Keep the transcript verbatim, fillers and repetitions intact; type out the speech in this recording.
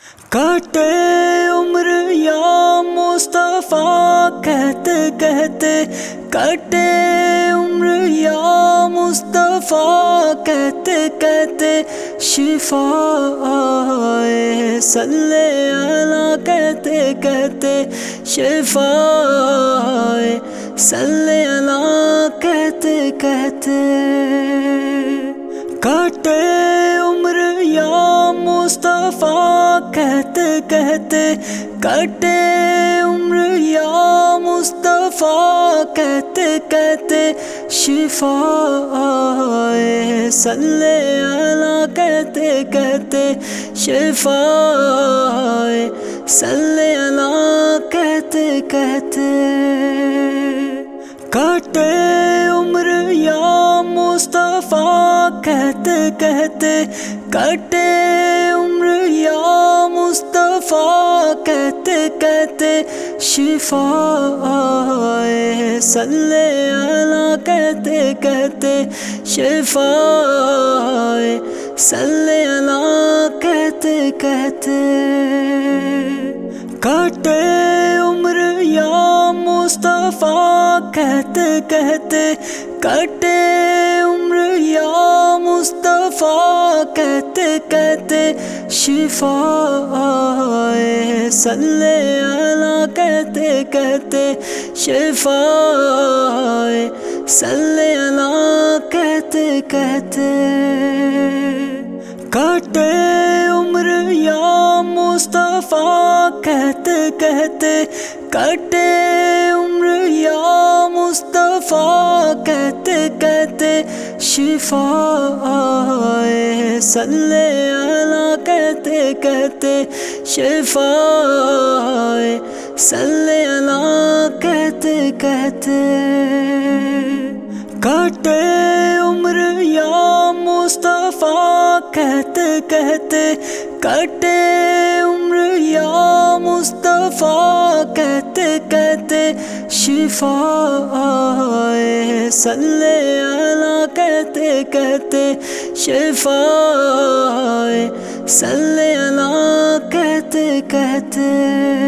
کاٹے عمر یا مصطفیٰ کہتے کہتے، کاٹے عمر یا مصطفیٰ کہتے کہتے، شفا آئے صلی اللہ کہتے کہتے، شفا آئے صلی اللہ کہتے کہتے۔ کاٹے عمر یا مصطفیٰ کہتے کہتے، کاٹے عمر یا مصطفیٰ کہتے کہتے، شفا آئے صلی اللہ کہتے کہتے، شفا آئے صلی اللہ کہتے کہتے۔ کاٹے عمر یا مصطفیٰ کہتے کہتے، کاٹے عمر یا مصطفیٰ کہتے کہتے، شفا آئے صلی اللہ کہتے کہتے، شفا آئے صلی اللہ کہتے کہتے۔ کاٹے عمر یا مصطفیٰ کہتے کہتے، کاٹے عمر یا مصطفیٰ کہتے کہتے، شفا آئے صلی اللہ کہتے کہتے، شفا آئے صلی اللہ کہتے کہتے۔ کاٹے عمر یا مصطفیٰ کہتے کہتے، کاٹے عمر یا مصطفیٰ کہتے کہتے، شفا آئے صلی اللہ کہتے کہتے، شفا آئے صلی اللہ کہتے کہتے۔ کاٹے عمر یا مصطفیٰ کہتے کہتے، کاٹے عمر یا مصطفیٰ کہتے کہتے، شفا آئے صلی اللہ کہتے کہتے، شفا آئے صلی اللہ کہتے کہتے۔